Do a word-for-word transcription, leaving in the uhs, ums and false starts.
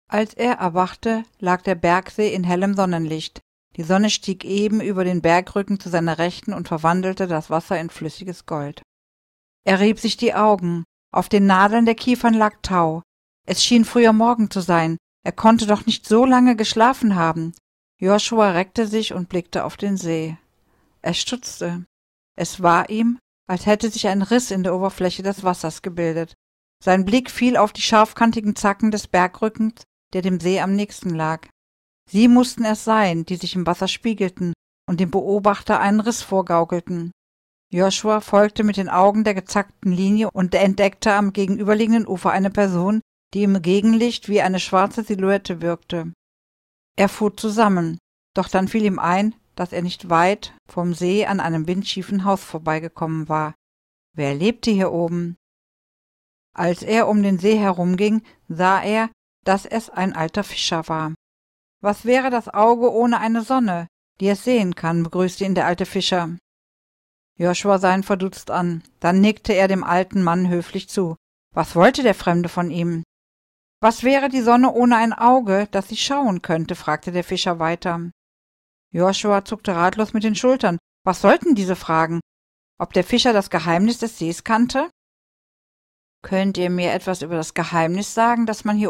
Als er erwachte, lag der Bergsee in hellem Sonnenlicht. Die Sonne stieg eben über den Bergrücken zu seiner Rechten und verwandelte das Wasser in flüssiges Gold. Er rieb sich die Augen. Auf den Nadeln der Kiefern lag Tau. Es schien früher Morgen zu sein. Er konnte doch nicht so lange geschlafen haben. Joshua reckte sich und blickte auf den See. Er stutzte. Es war ihm, als hätte sich ein Riss in der Oberfläche des Wassers gebildet. Sein Blick fiel auf die scharfkantigen Zacken des Bergrückens, der dem See am nächsten lag. Sie mussten es sein, die sich im Wasser spiegelten und dem Beobachter einen Riss vorgaukelten. Joshua folgte mit den Augen der gezackten Linie und entdeckte am gegenüberliegenden Ufer eine Person, die im Gegenlicht wie eine schwarze Silhouette wirkte. Er fuhr zusammen, doch dann fiel ihm ein, dass er nicht weit vom See an einem windschiefen Haus vorbeigekommen war. Wer lebte hier oben? Als er um den See herumging, sah er, dass es ein alter Fischer war. »Was wäre das Auge ohne eine Sonne, die es sehen kann?« begrüßte ihn der alte Fischer. Joshua sah ihn verdutzt an. Dann nickte er dem alten Mann höflich zu. Was wollte der Fremde von ihm? »Was wäre die Sonne ohne ein Auge, das sie schauen könnte?« fragte der Fischer weiter. Joshua zuckte ratlos mit den Schultern. Was sollten diese Fragen? Ob der Fischer das Geheimnis des Sees kannte? »Könnt ihr mir etwas über das Geheimnis sagen, das man hier